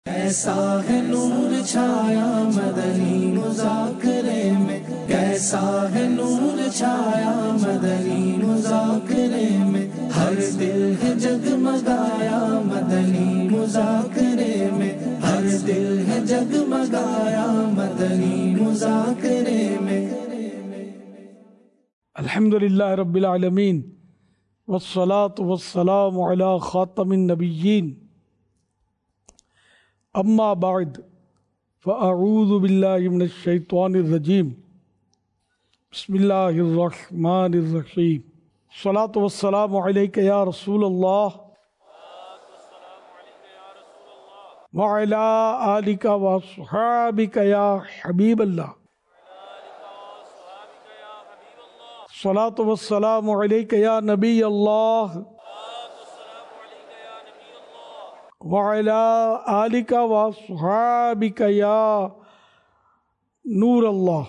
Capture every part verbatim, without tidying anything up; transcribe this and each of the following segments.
کیسا ہے نور چھایا مدنی مذاکرے میں، کیسا ہے نور چھایا مدنی مذاکرے میں، ہر دل ہے جگمگایا مدنی مذاکرے میں، ہر دل ہے جگمگایا مدنی مذاکرے میں۔ الحمدللہ رب العالمین والصلاة والسلام علی خاتم النبیین، اما بعد فاعوذ باللہ من الشیطان الرجیم، بسم اللہ الرحمن الرحیم۔ الصلاة والسلام علیک یا رسول اللہ وعلی آلک واصحابک یا حبیب اللہ۔ الصلاة والسلام علیک یا نبی اللہ وعلی آلک واصحابک یا نور اللہ۔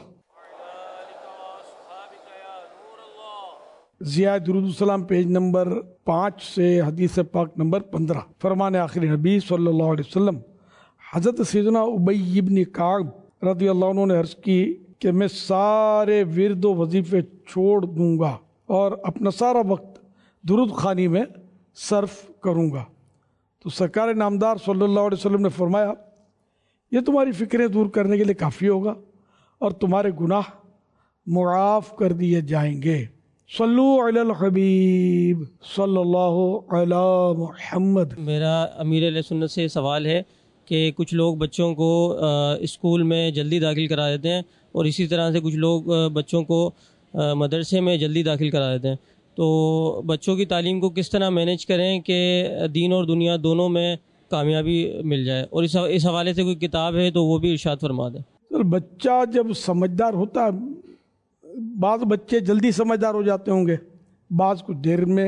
ضیاء درود السلام پیج نمبر پانچ سے حدیث پاک نمبر پندرہ۔ فرمان آخری نبی صلی اللہ علیہ وسلم، حضرت سیدنا ابی بن کعب رضی اللہ عنہ نے عرض کی کہ میں سارے ورد و وظیفے چھوڑ دوں گا اور اپنا سارا وقت درود خوانی میں صرف کروں گا۔ تو سرکار نامدار صلی اللہ علیہ وسلم نے فرمایا، یہ تمہاری فکریں دور کرنے کے لیے کافی ہوگا اور تمہارے گناہ معاف کر دیے جائیں گے۔ صلو علی الحبیب صلی اللہ علی محمد۔ میرا امیر اہل سنت سے سوال ہے کہ کچھ لوگ بچوں کو اسکول میں جلدی داخل کرا دیتے ہیں اور اسی طرح سے کچھ لوگ بچوں کو مدرسے میں جلدی داخل کرا دیتے ہیں، تو بچوں کی تعلیم کو کس طرح مینیج کریں کہ دین اور دنیا دونوں میں کامیابی مل جائے، اور اس اس حوالے سے کوئی کتاب ہے تو وہ بھی ارشاد فرما دیں۔ سر بچہ جب سمجھدار ہوتا ہے، بعض بچے جلدی سمجھدار ہو جاتے ہوں گے، بعض کچھ دیر میں۔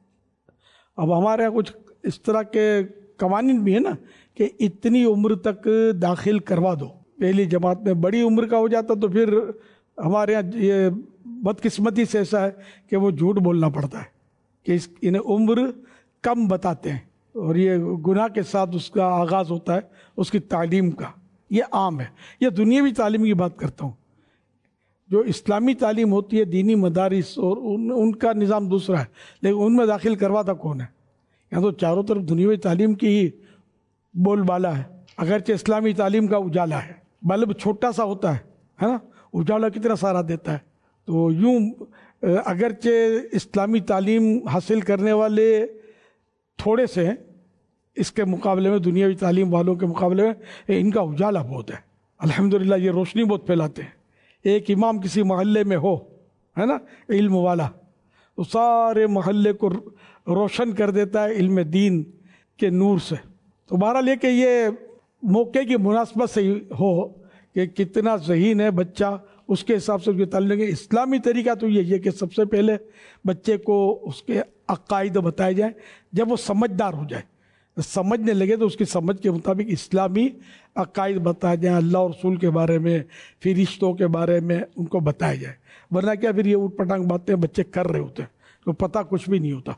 اب ہمارے یہاں کچھ اس طرح کے قوانین بھی ہیں نا کہ اتنی عمر تک داخل کروا دو پہلی جماعت میں، بڑی عمر کا ہو جاتا تو پھر ہمارے یہاں یہ بدقسمتی سے ایسا ہے کہ وہ جھوٹ بولنا پڑتا ہے کہ اس انہیں عمر کم بتاتے ہیں، اور یہ گناہ کے ساتھ اس کا آغاز ہوتا ہے اس کی تعلیم کا۔ یہ عام ہے، یہ دنیاوی تعلیم کی بات کرتا ہوں۔ جو اسلامی تعلیم ہوتی ہے دینی مدارس اور ان, ان کا نظام دوسرا ہے، لیکن ان میں داخل کرواتا کون ہے؟ یہاں تو چاروں طرف دنیاوی تعلیم کی ہی بول بالا ہے، اگرچہ اسلامی تعلیم کا اجالا ہے، بلب چھوٹا سا ہوتا ہے ہے نا، اجالا کتنا سارا دیتا ہے۔ تو یوں اگرچہ اسلامی تعلیم حاصل کرنے والے تھوڑے سے ہیں، اس کے مقابلے میں دنیاوی تعلیم والوں کے مقابلے میں ان کا اجالا بہت ہے۔ الحمدللہ یہ روشنی بہت پھیلاتے ہیں۔ ایک امام کسی محلے میں ہو ہے نا علم والا، تو سارے محلے کو روشن کر دیتا ہے علم دین کے نور سے۔ تو بہرحال یہ کہ یہ موقع کی مناسبت سے ہو کہ کتنا ذہین ہے بچہ، اس کے حساب سے اس کی تعلیم۔ اسلامی طریقہ تو یہ ہے کہ سب سے پہلے بچے کو اس کے عقائد بتائے جائیں، جب وہ سمجھدار ہو جائے، سمجھنے لگے تو اس کی سمجھ کے مطابق اسلامی عقائد بتائے جائیں، اللہ اور رسول کے بارے میں، پھر رشتوں کے بارے میں ان کو بتایا جائے۔ ورنہ کیا پھر یہ اوٹ پٹانگ باتیں بچے کر رہے ہوتے ہیں تو پتہ کچھ بھی نہیں ہوتا۔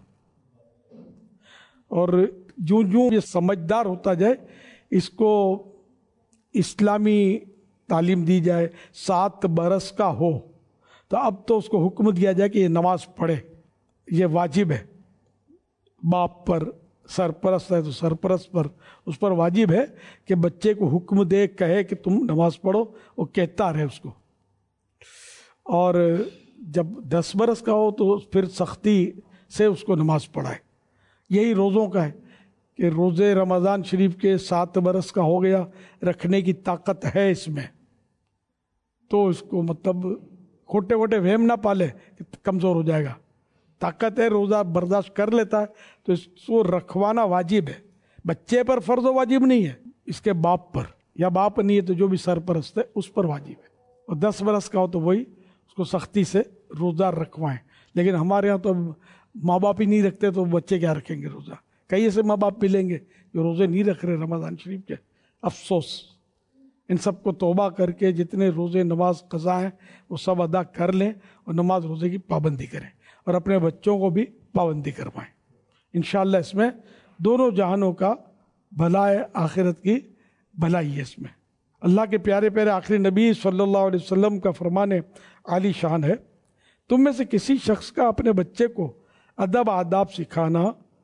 اور جوں جوں یہ سمجھدار ہوتا جائے، اس کو اسلامی تعلیم دی جائے، سات برس کا ہو تو اب تو اس کو حکم دیا جائے کہ یہ نماز پڑھے، یہ واجب ہے۔ باپ پر، سرپرست ہے تو سرپرست پر، اس پر واجب ہے کہ بچے کو حکم دے، کہے کہ تم نماز پڑھو، وہ کہتا رہے اس کو۔ اور جب دس برس کا ہو تو پھر سختی سے اس کو نماز پڑھائے۔ یہی روزوں کا ہے کہ روزے رمضان شریف کے سات برس کا ہو گیا، رکھنے کی طاقت ہے اس میں، تو اس کو مطلب کھوٹے ووٹے وہم نہ پالے کہ کمزور ہو جائے گا۔ طاقت ہے، روزہ برداشت کر لیتا ہے تو اس کو رکھوانا واجب ہے۔ بچے پر فرض و واجب نہیں ہے، اس کے باپ پر، یا باپ نہیں ہے تو جو بھی سرپرست ہے اس پر واجب ہے۔ اور دس برس کا ہو تو وہی اس کو سختی سے روزہ رکھوائیں۔ لیکن ہمارے یہاں تو ماں باپ ہی نہیں رکھتے تو بچے کیا رکھیں گے روزہ؟ کئی ایسے ماں باپ ملیں گے جو روزے نہیں رکھ رہے رمضان شریف کے، افسوس۔ ان سب کو توبہ کر کے جتنے روزے نماز قضا ہیں وہ سب ادا کر لیں اور نماز روزے کی پابندی کریں، اور اپنے بچوں کو بھی پابندی کروائیں۔ انشاءاللہ اس میں دونوں جہانوں کا بھلائی آخرت کی بھلائی ہے اس میں۔ اللہ کے پیارے پیارے آخری نبی صلی اللہ علیہ وسلم کا فرمان عالی شان ہے، تم میں سے کسی شخص کا اپنے بچے کو ادب آداب سکھانا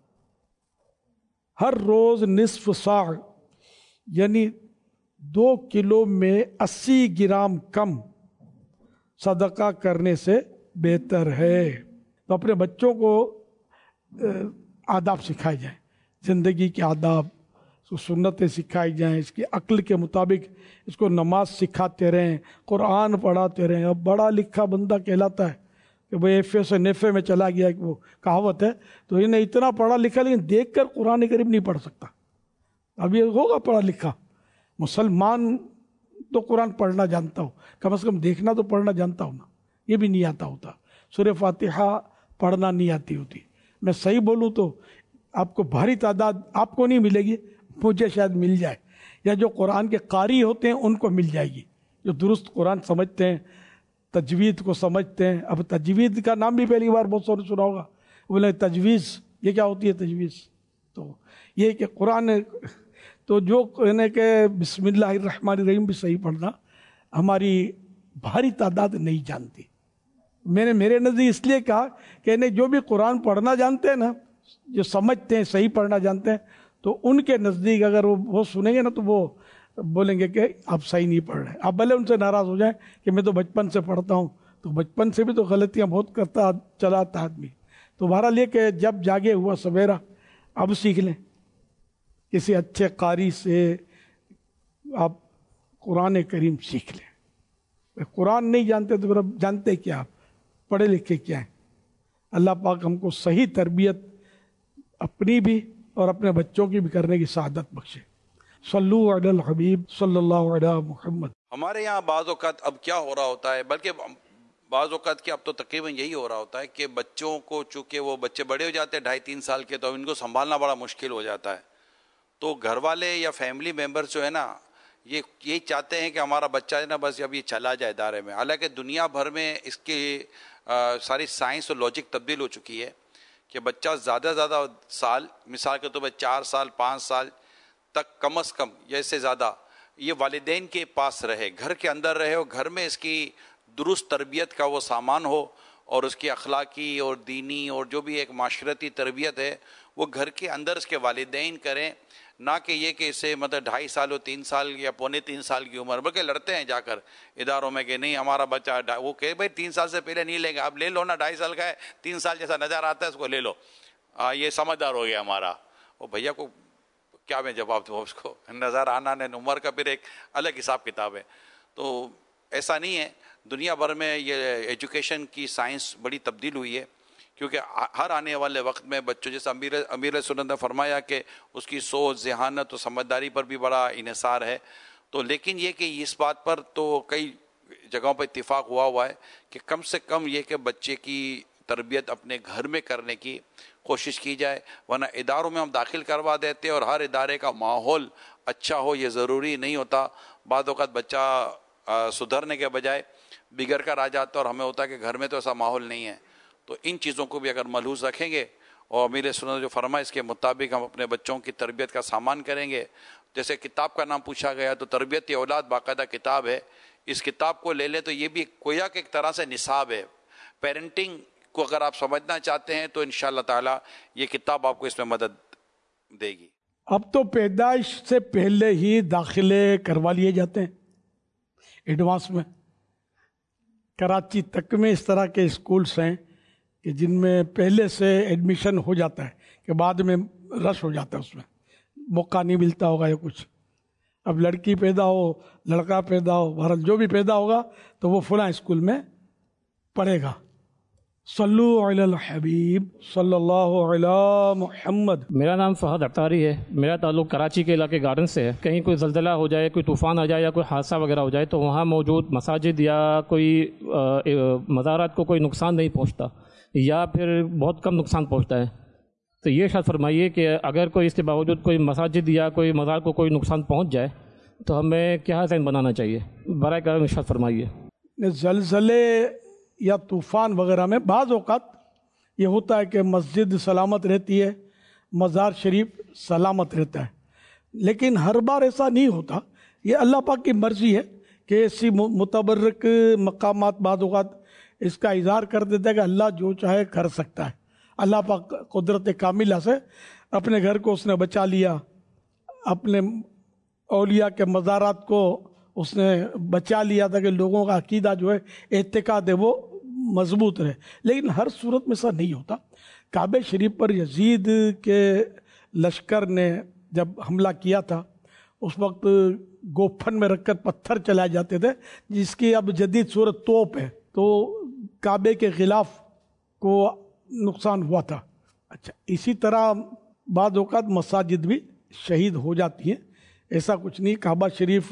ہر روز نصف صاع یعنی دو کلو میں اسی گرام کم صدقہ کرنے سے بہتر ہے۔ تو اپنے بچوں کو آداب سکھائے جائیں، زندگی کے آداب، اس کو سنتیں سکھائی جائیں، اس کی عقل کے مطابق اس کو نماز سکھاتے رہیں، قرآن پڑھاتے رہیں۔ اب بڑا لکھا بندہ کہلاتا ہے کہ بھئی ایفے سے نیفے میں چلا گیا، کہ وہ کہاوت ہے، تو انہیں اتنا پڑھا لکھا لیکن دیکھ کر قرآن کریم نہیں پڑھ سکتا۔ اب یہ ہوگا پڑھا لکھا مسلمان تو قرآن پڑھنا جانتا ہو، کم از کم دیکھنا تو پڑھنا جانتا ہوں نا، یہ بھی نہیں آتا ہوتا۔ سورہ فاتحہ پڑھنا نہیں آتی ہوتی۔ میں صحیح بولوں تو آپ کو بھاری تعداد آپ کو نہیں ملے گی، مجھے شاید مل جائے، یا جو قرآن کے قاری ہوتے ہیں ان کو مل جائے گی، جو درست قرآن سمجھتے ہیں، تجوید کو سمجھتے ہیں۔ اب تجوید کا نام بھی پہلی بار بہت سارے سنا ہوگا، بولے تجویز، یہ کیا ہوتی ہے تجویز؟ تو یہ کہ قرآن تو جو کہنے کہ بسم اللہ الرحمن الرحیم بھی صحیح پڑھنا ہماری بھاری تعداد نہیں جانتی۔ میں نے میرے نزدیک اس لیے کہا کہ انہیں جو بھی قرآن پڑھنا جانتے ہیں نا، جو سمجھتے ہیں، صحیح پڑھنا جانتے ہیں، تو ان کے نزدیک اگر وہ وہ سنیں گے نا تو وہ بولیں گے کہ آپ صحیح نہیں پڑھ رہے۔ آپ بھلے ان سے ناراض ہو جائیں کہ میں تو بچپن سے پڑھتا ہوں، تو بچپن سے بھی تو غلطیاں بہت کرتا چلا آتا آدمی۔ تو بہرحال یہ کہ جب جاگے ہوا سویرا اب سیکھ لیں، کسی اچھے قاری سے آپ قرآن کریم سیکھ لیں۔ قرآن نہیں جانتے تو پھر اب جانتے کیا، آپ پڑھے لکھے کیا ہیں؟ اللہ پاک ہم کو صحیح تربیت اپنی بھی اور اپنے بچوں کی بھی کرنے کی سعادت بخشے۔ صلو علی الحبیب صلی اللہ علیہ محمد۔ ہمارے یہاں بعض اوقات اب کیا ہو رہا ہوتا ہے، بلکہ بعض اوقات کی اب تو تقریباً یہی ہو رہا ہوتا ہے کہ بچوں کو، چونکہ وہ بچے بڑے ہو جاتے ہیں ڈھائی تین سال کے، تو ان کو سنبھالنا بڑا مشکل ہو جاتا ہے۔ تو گھر والے یا فیملی ممبر جو ہے نا، یہ یہی چاہتے ہیں کہ ہمارا بچہ ہے نا بس اب یہ چلا جائے ادارے میں، حالانکہ دنیا بھر میں اس کی ساری سائنس اور لاجک تبدیل ہو چکی ہے کہ بچہ زیادہ زیادہ سال، مثال کے طور پر چار سال پانچ سال تک کم از کم یا اس سے زیادہ یہ والدین کے پاس رہے، گھر کے اندر رہے، اور گھر میں اس کی درست تربیت کا وہ سامان ہو، اور اس کی اخلاقی اور دینی اور جو بھی ایک معاشرتی تربیت ہے وہ گھر کے اندر اس کے والدین کریں، نہ کہ یہ کہ اسے مطلب ڈھائی سال ہو، تین سال یا پونے تین سال کی عمر، بلکہ لڑتے ہیں جا کر اداروں میں کہ نہیں ہمارا بچہ، وہ کہ بھائی تین سال سے پہلے نہیں لیں گے، آپ لے لو نا، ڈھائی سال کا ہے، تین سال جیسا نظر آتا ہے اس کو لے لو، آ, یہ سمجھدار ہو گیا ہمارا۔ وہ بھیا کو کیا میں جواب دوں، اس کو نظر آنا نے عمر کا پھر ایک الگ حساب کتاب ہے۔ تو ایسا نہیں ہے، دنیا بھر میں یہ ایجوکیشن کی سائنس بڑی تبدیل ہوئی ہے، کیونکہ ہر آنے والے وقت میں بچوں، جیسے امیر امیر سنت نے فرمایا کہ اس کی سوچ، ذہانت اور سمجھداری پر بھی بڑا انحصار ہے۔ تو لیکن یہ کہ اس بات پر تو کئی جگہوں پر اتفاق ہوا ہوا ہے کہ کم سے کم یہ کہ بچے کی تربیت اپنے گھر میں کرنے کی کوشش کی جائے، ورنہ اداروں میں ہم داخل کروا دیتے اور ہر ادارے کا ماحول اچھا ہو یہ ضروری نہیں ہوتا۔ بعض اوقات بچہ سدھرنے کے بجائے بگڑ کر آ جاتا اور ہمیں ہوتا ہے کہ گھر میں تو ایسا ماحول نہیں ہے۔ تو ان چیزوں کو بھی اگر ملحوظ رکھیں گے اور امیر سنت جو فرمائے اس کے مطابق ہم اپنے بچوں کی تربیت کا سامان کریں گے۔ جیسے کتاب کا نام پوچھا گیا تو تربیت اولاد باقاعدہ کتاب ہے، اس کتاب کو لے لیں تو یہ بھی گویا کہ ایک طرح سے نصاب ہے۔ پیرنٹنگ کو اگر آپ سمجھنا چاہتے ہیں تو انشاءاللہ تعالی یہ کتاب آپ کو اس میں مدد دے گی۔ اب تو پیدائش سے پہلے ہی داخلے کروا لیے جاتے ہیں ایڈوانس میں۔ کراچی تک میں اس طرح کے اسکولس ہیں کہ جن میں پہلے سے ایڈمیشن ہو جاتا ہے کہ بعد میں رش ہو جاتا ہے، اس میں موقع نہیں ملتا ہوگا یا کچھ۔ اب لڑکی پیدا ہو، لڑکا پیدا ہو، بہرحال جو بھی پیدا ہوگا تو وہ فلاں اسکول میں پڑھے گا۔ صلو علی الحبیب صلی اللہ علی محمد۔ میرا نام فہد اختاری ہے، میرا تعلق کراچی کے علاقے گارڈن سے ہے۔ کہیں کوئی زلزلہ ہو جائے، کوئی طوفان آ جائے یا کوئی حادثہ وغیرہ ہو جائے تو وہاں موجود مساجد یا کوئی مزارات کو کوئی نقصان نہیں پہنچتا یا پھر بہت کم نقصان پہنچتا ہے۔ تو یہ شاید فرمائیے کہ اگر کوئی اس کے باوجود کوئی مساجد یا کوئی مزار کو کوئی نقصان پہنچ جائے تو ہمیں کیا ذہن بنانا چاہیے، برائے کرم ارشاد فرمائیے۔ زلزلے یا طوفان وغیرہ میں بعض اوقات یہ ہوتا ہے کہ مسجد سلامت رہتی ہے، مزار شریف سلامت رہتا ہے، لیکن ہر بار ایسا نہیں ہوتا۔ یہ اللہ پاک کی مرضی ہے کہ ایسی متبرک مقامات بعض اوقات اس کا اظہار کر دیتا ہے کہ اللہ جو چاہے کر سکتا ہے. اللہ پاک قدرت کاملہ سے اپنے گھر کو اس نے بچا لیا، اپنے اولیاء کے مزارات کو اس نے بچا لیا تھا کہ لوگوں کا عقیدہ جو ہے اعتقاد ہے وہ مضبوط رہے. لیکن ہر صورت میں ایسا نہیں ہوتا. کعبہ شریف پر یزید کے لشکر نے جب حملہ کیا تھا اس وقت گوپھن میں رکھ کر پتھر چلائے جاتے تھے، جس کی اب جدید صورت توپ ہے، تو کعبے کے غلاف کو نقصان ہوا تھا. اچھا، اسی طرح بعض اوقات مساجد بھی شہید ہو جاتی ہیں، ایسا کچھ نہیں. کعبہ شریف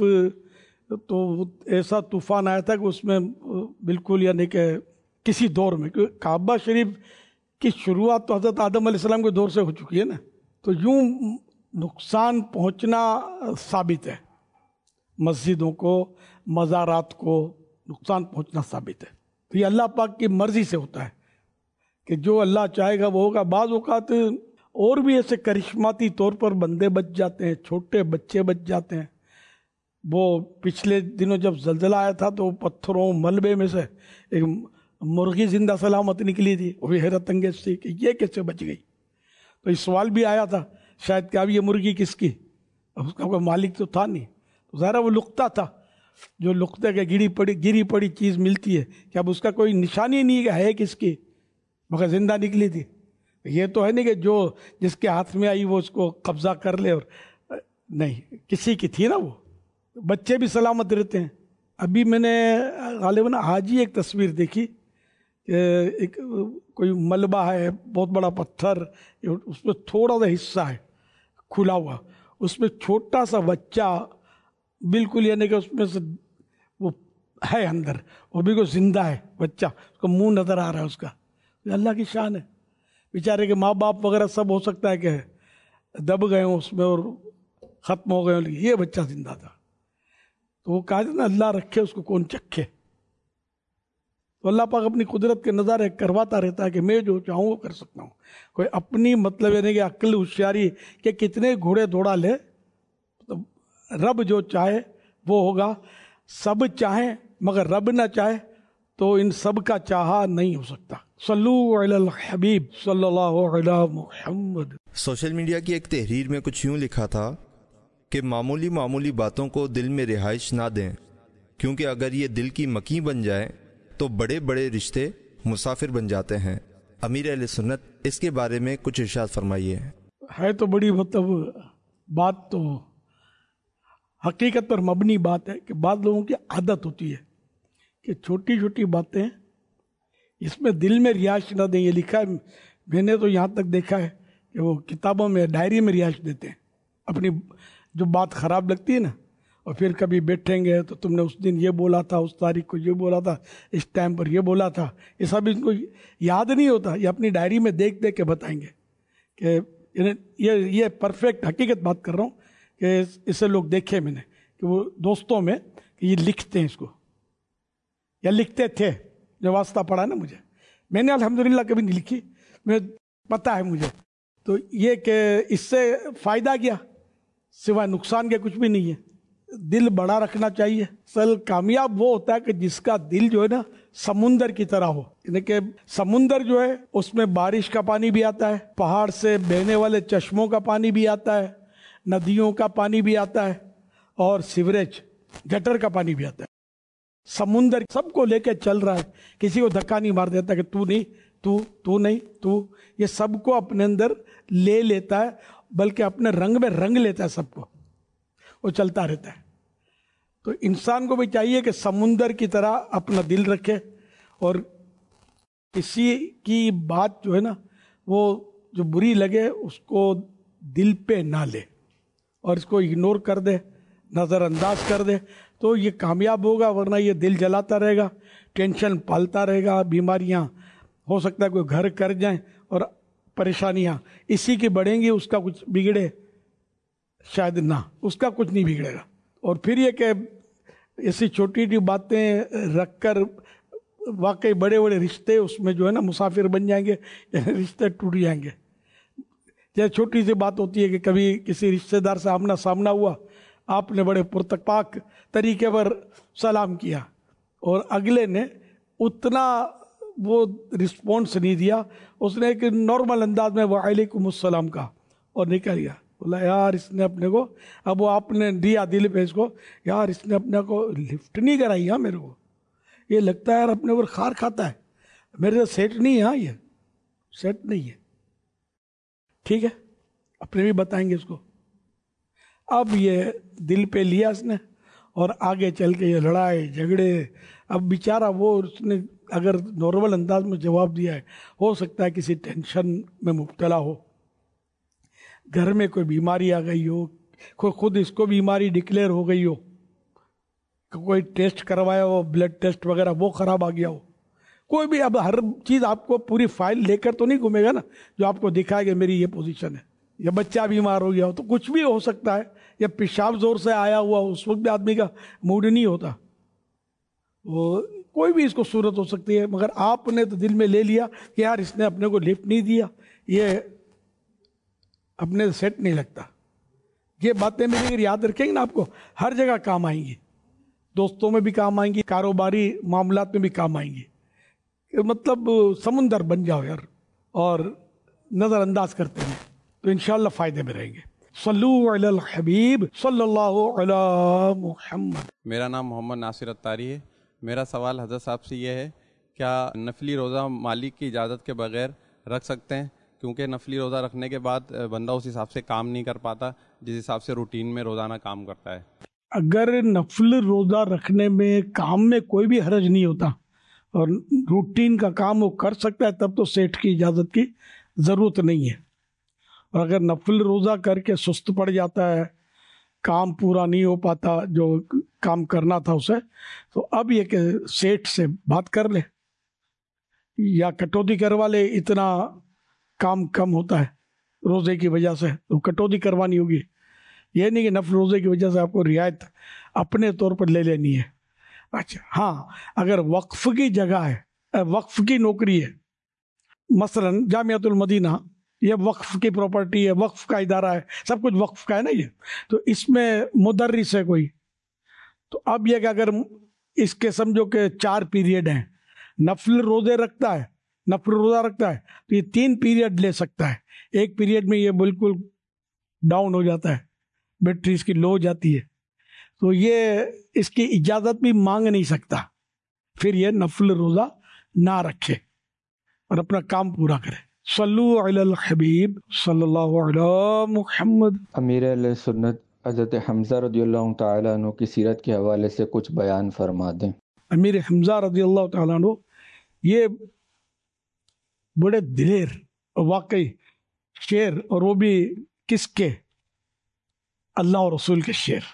تو ایسا طوفان آیا تھا کہ اس میں بالکل یعنی کہ کسی دور میں، کیونکہ کعبہ شریف کی شروعات تو حضرت آدم علیہ السلام کے دور سے ہو چکی ہے نا، تو یوں نقصان پہنچنا ثابت ہے. مسجدوں کو، مزارات کو نقصان پہنچنا ثابت ہے. تو یہ اللہ پاک کی مرضی سے ہوتا ہے کہ جو اللہ چاہے گا وہ ہوگا. بعض اوقات اور بھی ایسے کرشماتی طور پر بندے بچ جاتے ہیں، چھوٹے بچے بچ جاتے ہیں. وہ پچھلے دنوں جب زلزلہ آیا تھا تو پتھروں ملبے میں سے ایک مرغی زندہ سلامت نکلی تھی، وہ بھی حیرت انگیز تھی کہ یہ کیسے بچ گئی. تو اس سوال بھی آیا تھا شاید کہ اب یہ مرغی کس کی، اس کا کوئی مالک تو تھا نہیں. تو ظاہر وہ لقطہ تھا، جو لقطے کے گری پڑی گری پڑی چیز ملتی ہے کہ اب اس کا کوئی نشانی نہیں کہ ہے کس کی، مگر زندہ نکلی تھی. یہ تو ہے نہیں کہ جو جس کے ہاتھ میں آئی وہ اس کو قبضہ کر لے، اور نہیں، کسی کی تھی نا. وہ بچے بھی سلامت رہتے ہیں. ابھی میں نے غالباً آج ہی ایک تصویر دیکھی کہ ایک کوئی ملبہ ہے، بہت بڑا پتھر، اس میں تھوڑا سا حصہ ہے کھلا ہوا، اس میں چھوٹا سا بچہ بالکل یعنی کہ اس میں سے وہ ہے اندر، وہ بالکل زندہ ہے بچہ، اس کا منہ نظر آ رہا ہے اس کا. یہ اللہ کی شان ہے. بیچارے کے ماں باپ وغیرہ سب ہو سکتا ہے کہ دب گئے ہوں اس میں اور ختم ہو گئے ہوں، لیکن یہ بچہ زندہ تھا. تو وہ کہا نا اللہ رکھے اس کو کون چکھے. تو اللہ پاک اپنی قدرت کے نظارے کرواتا رہتا ہے کہ میں جو چاہوں وہ کر سکتا ہوں. کوئی اپنی مطلب یعنی کہ عقل ہوشیاری کہ کتنے گھوڑے دوڑا لے، تو رب جو چاہے وہ ہوگا. سب چاہیں مگر رب نہ چاہے تو ان سب کا چاہا نہیں ہو سکتا. صلو علی الحبیب صلی اللہ علی محمد. سوشل میڈیا کی ایک تحریر میں کچھ یوں لکھا تھا کہ معمولی معمولی باتوں کو دل میں رہائش نہ دیں، کیونکہ اگر یہ دل کی مکی بن جائے تو بڑے بڑے رشتے مسافر بن جاتے ہیں. امیر اہل سنت اس کے بارے میں کچھ ارشاد فرمائیے. ہے تو بڑی مطلب بات، تو حقیقت پر مبنی بات ہے کہ بعض لوگوں کی عادت ہوتی ہے کہ چھوٹی چھوٹی باتیں اس میں دل میں رہائش نہ دیں. یہ لکھا ہے، میں نے تو یہاں تک دیکھا ہے کہ وہ کتابوں میں ڈائری میں رہائش دیتے ہیں. اپنی جو بات خراب لگتی ہے نا، اور پھر کبھی بیٹھیں گے تو تم نے اس دن یہ بولا تھا، اس تاریخ کو یہ بولا تھا، اس ٹائم پر یہ بولا تھا. یہ سب ان کو یاد نہیں ہوتا، یہ اپنی ڈائری میں دیکھ دیکھ کے بتائیں گے کہ یہ یہ پرفیکٹ حقیقت بات کر رہا ہوں کہ اسے لوگ دیکھے میں نے کہ وہ دوستوں میں کہ یہ لکھتے ہیں اس کو، یا لکھتے تھے. جو واسطہ پڑا نا مجھے، میں نے الحمدللہ کبھی نہیں لکھی، میں پتہ ہے مجھے. تو یہ کہ اس سے فائدہ کیا سوائے نقصان کے کچھ بھی نہیں ہے. دل بڑا رکھنا چاہیے. اصل کامیاب وہ ہوتا ہے کہ جس کا دل جو ہے نا سمندر کی طرح ہو. یعنی کہ سمندر جو ہے اس میں بارش کا پانی بھی آتا ہے، پہاڑ سے بہنے والے چشموں کا پانی بھی آتا ہے، ندیوں کا پانی بھی آتا ہے، اور سیوریج گٹر کا پانی بھی آتا ہے. سمندر سب کو لے کے چل رہا ہے، کسی کو دھکا نہیں مار دیتا کہ تو نہیں تو تو نہیں تو. یہ سب کو اپنے اندر لے لیتا ہے، بلکہ اپنے رنگ میں رنگ لیتا ہے سب کو، وہ چلتا رہتا ہے. تو انسان کو بھی چاہیے کہ سمندر کی طرح اپنا دل رکھے، اور کسی کی بات جو ہے نا وہ جو بری لگے اس کو دل پہ نہ لے اور اس کو اگنور کر دے، نظر انداز کر دے، تو یہ کامیاب ہوگا. ورنہ یہ دل جلاتا رہے گا، ٹینشن پالتا رہے گا، بیماریاں ہو سکتا ہے کوئی گھر کر جائیں، اور پریشانیاں اسی کی بڑھیں گی. اس کا کچھ بگڑے شاید نہ، اس کا کچھ نہیں بگڑے گا. اور پھر یہ کہ ایسی چھوٹی چھوٹی باتیں رکھ کر واقعی بڑے بڑے رشتے اس میں جو ہے نا مسافر بن جائیں گے، رشتے ٹوٹ جائیں گے. جیسے چھوٹی سی بات ہوتی ہے کہ کبھی کسی رشتے دار سے آمنا سامنا ہوا، آپ نے بڑے پرتپاک طریقے پر سلام کیا اور اگلے نے اتنا وہ رسپانس نہیں دیا، اس نے ایک نارمل انداز میں وعلیکم السلام کہا اور نکل گیا. بولا یار اس نے اپنے کو، اب وہ آپ نے دیا دل پہ اس کو، یار اس نے اپنے کو لفٹ نہیں کرائی. ہاں میرے کو یہ لگتا ہے یار اپنے اوپر خار کھاتا ہے، میرے سے سیٹ نہیں ہے. ہاں یہ سیٹ نہیں ہے. ٹھیک ہے اپنے بھی بتائیں گے اس کو. اب یہ دل پہ لیا اس نے اور آگے چل کے یہ لڑائے جھگڑے. اب بیچارہ وہ اس نے اگر نارمل انداز میں جواب دیا ہے، ہو سکتا ہے کسی ٹینشن میں مبتلا ہو، گھر میں کوئی بیماری آ گئی ہو، کوئی خود اس کو بیماری ڈکلیئر ہو گئی ہو، کوئی ٹیسٹ کروایا ہو بلڈ ٹیسٹ وغیرہ وہ خراب آ گیا ہو، کوئی بھی. اب ہر چیز آپ کو پوری فائل لے کر تو نہیں گھومے گا نا جو آپ کو دکھائے کہ میری یہ پوزیشن ہے. یا بچہ بیمار ہو گیا ہو تو کچھ بھی ہو سکتا ہے، یا پیشاب زور سے آیا ہوا اس وقت بھی آدمی کا موڈ نہیں ہوتا، وہ کوئی بھی اس کو صورت ہو سکتی ہے. مگر آپ نے تو دل میں لے لیا کہ یار اس نے اپنے کو لفٹ نہیں دیا، یہ اپنے سیٹ نہیں لگتا. یہ باتیں میری اگر یاد رکھیں گے نا آپ کو ہر جگہ کام آئیں گی، دوستوں میں بھی کام آئیں گی، کاروباری معاملات میں بھی کام آئیں گی. مطلب سمندر بن جاؤ یار اور نظر انداز کرتے ہیں تو انشاءاللہ فائدے میں رہیں گے. صلو علی الحبیب صلی اللہ علی محمد. میرا نام محمد ناصر اتاری ہے. میرا سوال حضرت صاحب سے یہ ہے، کیا نفلی روزہ مالک کی اجازت کے بغیر رکھ سکتے ہیں؟ کیونکہ نفلی روزہ رکھنے کے بعد بندہ اس حساب سے کام نہیں کر پاتا جس حساب سے روٹین میں روزانہ کام کرتا ہے. اگر نفل روزہ رکھنے میں کام میں کوئی بھی حرج نہیں ہوتا اور روٹین کا کام وہ کر سکتا ہے تب تو سیٹھ کی اجازت کی ضرورت نہیں ہے. اور اگر نفل روزہ کر کے سست پڑ جاتا ہے، کام پورا نہیں ہو پاتا جو کام کرنا تھا اسے، تو اب یہ کہ سیٹھ سے بات کر لے یا کٹوتی کروا لے. اتنا کام کم ہوتا ہے روزے کی وجہ سے تو کٹوتی کروانی ہوگی. یہ نہیں کہ نفل روزے کی وجہ سے آپ کو رعایت اپنے طور پر لے لینی ہے. اچھا ہاں، اگر وقف کی جگہ ہے، وقف کی نوکری ہے، مثلا جامعۃ المدینہ یہ وقف کی پراپرٹی ہے، وقف کا ادارہ ہے، سب کچھ وقف کا ہے نا یہ، تو اس میں مدرس ہے کوئی، تو اب یہ کہ اگر اس کے سمجھو کہ چار پیریڈ ہیں، نفل روزے رکھتا ہے، نفل روزہ رکھتا ہے تو یہ تین پیریڈ لے سکتا ہے. ایک پیریڈ میں یہ بالکل ڈاؤن ہو جاتا ہے، بیٹری اس کی لو ہو جاتی ہے، تو یہ اس کی اجازت بھی مانگ نہیں سکتا، پھر یہ نفل روزہ نہ رکھے اور اپنا کام پورا کرے. صلو علی الحبیب صلی اللہ علی محمد. امیر اہل سنت حضرت حمزہ رضی اللہ تعالیٰ عنہ کی سیرت کے حوالے سے کچھ بیان فرما دیں. امیر حمزہ رضی اللہ تعالیٰ عنہ یہ بڑے دلیر واقعی شعر، اور وہ بھی کس کے؟ اللہ اور رسول کے شعر.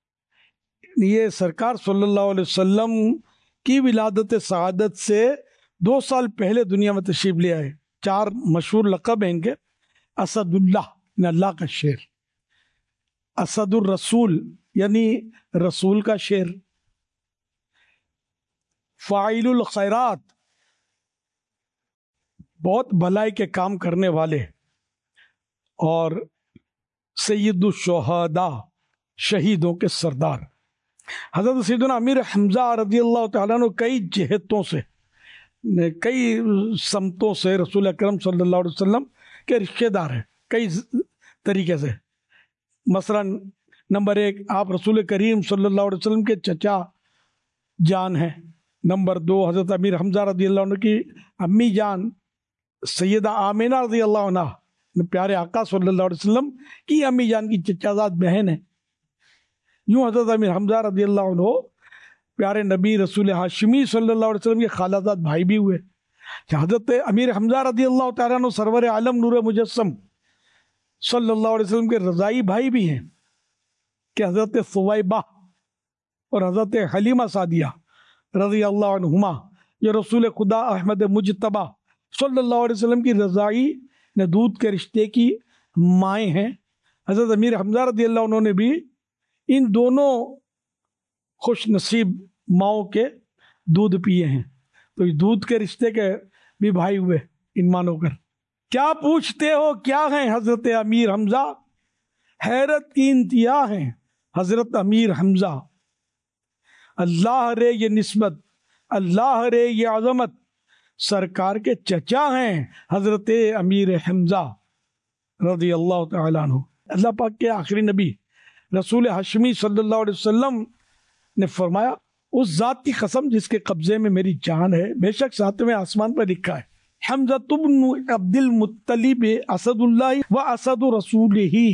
یہ سرکار صلی اللہ علیہ وسلم کی ولادت سعادت سے دو سال پہلے دنیا میں تشریف لے آئے. چار مشہور لقب ہیں ان کے. اسد اللہ یعنی اللہ کا شعر، اسد الرسول یعنی رسول کا شعر، فاعل الخیرات بہت بھلائی کے کام کرنے والے، اور سید الشہداء شہیدوں کے سردار. حضرت سیدنا امیر حمزہ رضی اللہ تعالیٰ عنہ کئی جہتوں سے، کئی سمتوں سے رسول اکرم صلی اللہ علیہ وسلم کے رشتہ دار ہیں کئی طریقے سے. مثلا نمبر ایک، آپ رسول کریم صلی اللہ علیہ وسلم کے چچا جان ہیں. نمبر دو، حضرت امیر حمزہ رضی اللہ عنہ کی امی جان سیدہ آمینہ رضی اللہ عنہ پیارے آقا صلی اللہ علیہ وسلم کی امی جان کی چچا زاد بہن ہے. یوں حضرت امیر حمزہ رضی اللہ عنہ پیارے نبی رسول ہاشمی صلی اللہ علیہ وسلم کے خالہ زاد بھائی بھی ہوئے. حضرت امیر حمزہ رضی اللہ تعالیٰ عنہ سرور عالم نور مجسم صلی اللہ علیہ وسلم کے رضائی بھائی بھی ہیں کہ حضرت ثویبہ اور حضرت حلیمہ سعدیہ رضی اللہ عنہما جو رسول خدا احمد مجتبہ صلی اللہ علیہ وسلم کی رضائی ندود کے رشتے کی مائیں ہیں. حضرت امیر حمزہ رضی اللہ عنہ نے بھی ان دونوں خوش نصیب ماؤں کے دودھ پیے ہیں، تو اس دودھ کے رشتے کے بھی بھائی ہوئے ان مانو کر. کیا پوچھتے ہو کیا ہیں حضرت امیر حمزہ، حیرت کی انتہا ہیں حضرت امیر حمزہ، اللہ رے یہ نسبت، اللہ رے یہ عظمت، سرکار کے چچا ہیں حضرت امیر حمزہ رضی اللہ تعالیٰ عنہ۔ اللہ پاک کے آخری نبی رسول ہاشمی صلی اللہ علیہ وسلم نے فرمایا، اس ذات کی قسم جس کے قبضے میں میری جان ہے، بے شک ساتویں آسمان پر لکھا ہے حمزہ بن عبد المطلب اسد اللہ و اسد رسول ہی،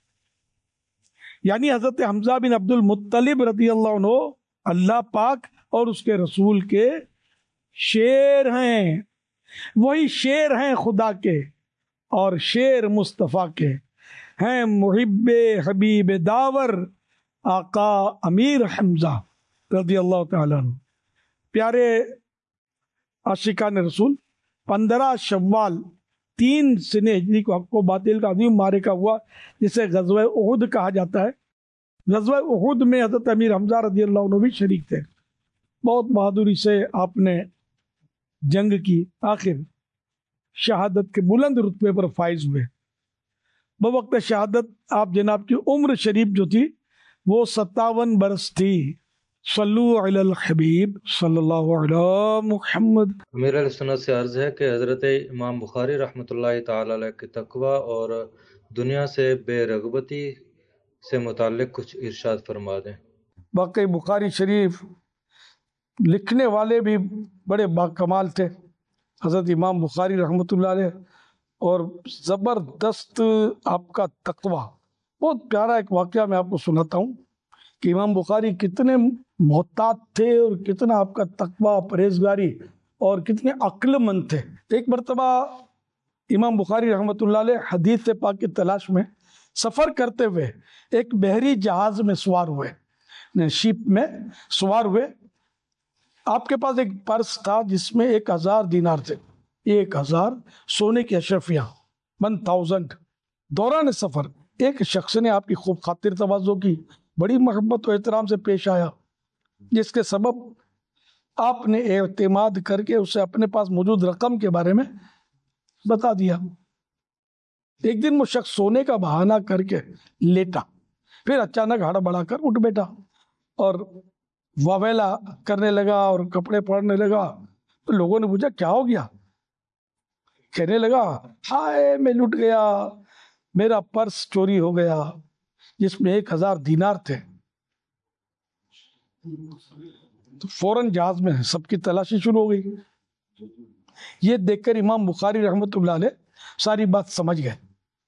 یعنی حضرت حمزہ بن عبد المطلب رضی اللہ عنہ اللہ پاک اور اس کے رسول کے شیر ہیں، وہی شیر ہیں خدا کے اور شیر مصطفیٰ کے ہیں، محب حبیب داور آقا امیر حمزہ رضی اللہ تعالیٰ عنہ۔ پیارے عاشقان رسول، پندرہ شوال تین سن ہجری کو حق و باطل کا عظیم معرکہ ہوا جسے غزوہ احد کہا جاتا ہے۔ غزوہ احد میں حضرت امیر حمزہ رضی اللہ عنہ بھی شریک تھے۔ بہت بہادری سے آپ نے جنگ کی، آخر شہادت کے بلند رتبے پر فائز ہوئے۔ بوقت شہادت آپ جناب کی عمر شریف جو تھی وہ ستاون برس تھی۔ صلو علی الحبیب صلی اللہ علیہ محمد۔ امیر علیہ سنت سے عرض ہے کہ حضرت امام بخاری رحمۃ اللہ تعالی علیہ کے تقوی اور دنیا سے بے رغبتی سے متعلق کچھ ارشاد فرما دیں۔ واقعی بخاری شریف لکھنے والے بھی بڑے باکمال تھے حضرت امام بخاری رحمۃ اللہ علیہ، اور زبردست آپ کا تقوی۔ بہت پیارا ایک واقعہ میں آپ کو سناتا ہوں کہ امام بخاری کتنے محتاط تھے اور کتنا آپ کا تقوی، پرہیزگاری اور کتنے عقل مند تھے۔ ایک مرتبہ امام بخاری رحمۃ اللہ علیہ حدیث پاک کی تلاش میں سفر کرتے ہوئے ایک بحری جہاز میں سوار ہوئے، شپ میں سوار ہوئے۔ آپ کے پاس ایک پرس تھا جس میں ایک ہزار دینار تھے، ایک ہزار سونے کی اشرفیاں، ون تھاؤزنڈ۔ دوران سفر ایک شخص نے آپ کی خوب خاطر تواضع کی، بڑی محبت و احترام سے پیش آیا، جس کے سبب آپ نے اعتماد کر کے اسے اپنے پاس موجود رقم کے بارے میں بتا دیا۔ ایک دن وہ شخص سونے کا بہانہ کر کے لیٹا، پھر اچانک ہڑبڑا کر اٹھ بیٹھا اور واویلا کرنے لگا اور کپڑے پھاڑنے لگا۔ تو لوگوں نے پوچھا کیا ہو گیا؟ کہنے لگا، ہائے میں لٹ گیا، میرا پرس چوری ہو گیا جس میں ایک ہزار دینار تھے۔ تو فوراً جہاز میں سب کی تلاشی شروع ہو گئی۔ یہ دیکھ کر امام بخاری رحمۃ اللہ علیہ ساری بات سمجھ گئے